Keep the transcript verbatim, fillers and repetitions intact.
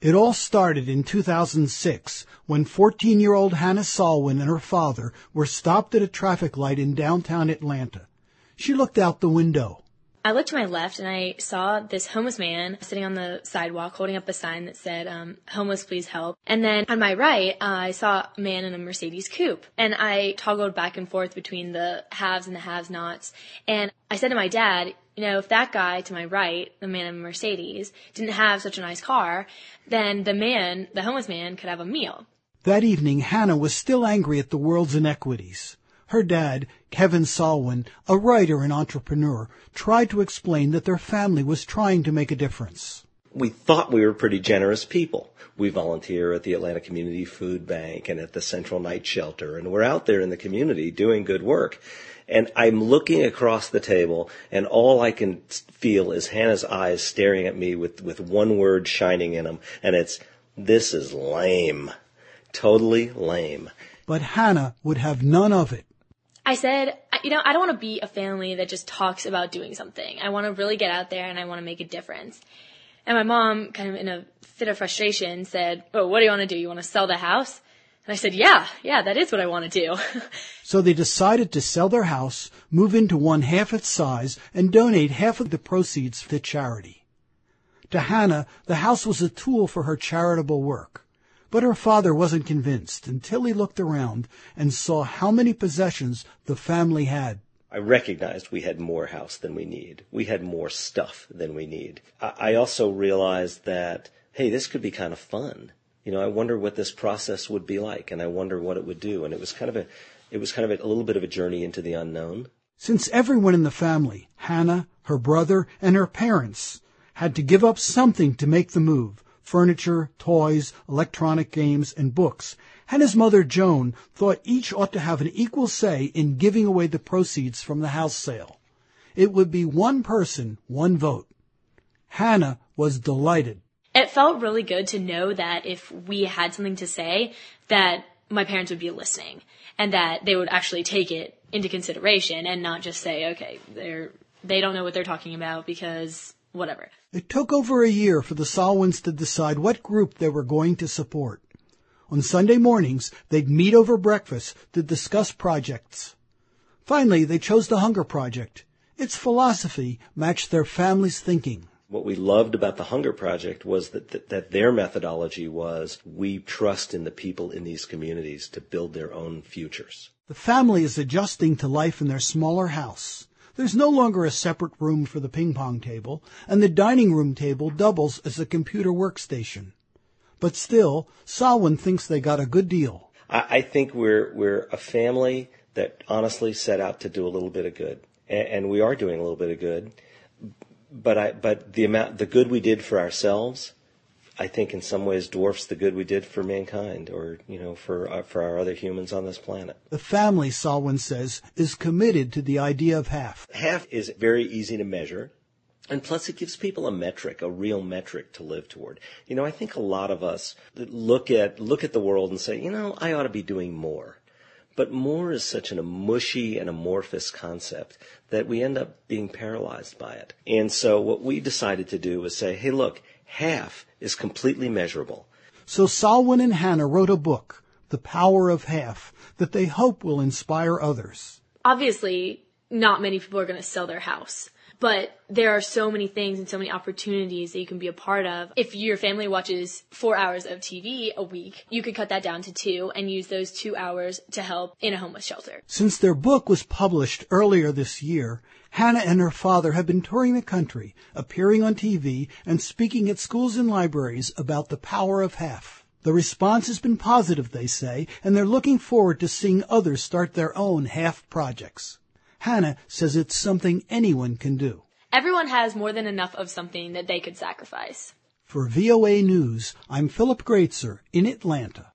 It all started in two thousand six when fourteen-year-old Hannah Salwin and her father were stopped at a traffic light in downtown Atlanta. She looked out the window. I looked to my left and I saw this homeless man sitting on the sidewalk holding up a sign that said, um, homeless, please help. And then on my right, uh, I saw a man in a Mercedes coupe. And I toggled back and forth between the haves and the have-nots. And I said to my dad, you know, if that guy to my right, the man in a Mercedes, didn't have such a nice car, then the man, the homeless man, could have a meal. That evening, Hannah was still angry at the world's inequities. Her dad, Kevin Salwin, a writer and entrepreneur, tried to explain that their family was trying to make a difference. We thought we were pretty generous people. We volunteer at the Atlanta Community Food Bank and at the Central Night Shelter, and we're out there in the community doing good work. And I'm looking across the table, and all I can feel is Hannah's eyes staring at me with, with one word shining in them, and it's, this is lame. Totally lame. But Hannah would have none of it. I said, you know, I don't want to be a family that just talks about doing something. I want to really get out there and I want to make a difference. And my mom, kind of in a fit of frustration, said, oh, what do you want to do? You want to sell the house? And I said, yeah, yeah, that is what I want to do. So they decided to sell their house, move into one half its size, and donate half of the proceeds to charity. To Hannah, the house was a tool for her charitable work. But her father wasn't convinced until he looked around and saw how many possessions the family had. I recognized we had more house than we need. We had more stuff than we need. I also realized that, hey, this could be kind of fun. You know, I wonder what this process would be like, and I wonder what it would do. And it was kind of a, it was kind of a, a little bit of a journey into the unknown. Since everyone in the family, Hannah, her brother, and her parents, had to give up something to make the move, furniture, toys, electronic games, and books, Hannah's mother, Joan, thought each ought to have an equal say in giving away the proceeds from the house sale. It would be one person, one vote. Hannah was delighted. It felt really good to know that if we had something to say, that my parents would be listening and that they would actually take it into consideration and not just say, okay, they're, they don't know what they're talking about because whatever. It took over a year for the Salwins to decide what group they were going to support. On Sunday mornings, they'd meet over breakfast to discuss projects. Finally, they chose the Hunger Project. Its philosophy matched their family's thinking. What we loved about the Hunger Project was that, that, that their methodology was, we trust in the people in these communities to build their own futures. The family is adjusting to life in their smaller house. There's no longer a separate room for the ping pong table, and the dining room table doubles as a computer workstation. But still, Salwin thinks they got a good deal. I, I think we're we're a family that honestly set out to do a little bit of good, and, and we are doing a little bit of good. But I but the amount the good we did for ourselves, I think in some ways dwarfs the good we did for mankind, or you know, for uh, for our other humans on this planet. The family, Salwin says, is committed to the idea of half. Half is very easy to measure, and plus it gives people a metric, a real metric to live toward. You know, I think a lot of us look at look at the world and say, you know, I ought to be doing more. But more is such an, a mushy and amorphous concept that we end up being paralyzed by it. And so what we decided to do was say, hey, look, half is completely measurable. So Salwin and Hannah wrote a book, The Power of Half, that they hope will inspire others. Obviously, not many people are going to sell their house. But there are so many things and so many opportunities that you can be a part of. If your family watches four hours of T V a week, you could cut that down to two and use those two hours to help in a homeless shelter. Since their book was published earlier this year, Hannah and her father have been touring the country, appearing on T V and speaking at schools and libraries about the power of half. The response has been positive, they say, and they're looking forward to seeing others start their own half projects. Hannah says it's something anyone can do. Everyone has more than enough of something that they could sacrifice. For V O A News, I'm Philip Greatzer in Atlanta.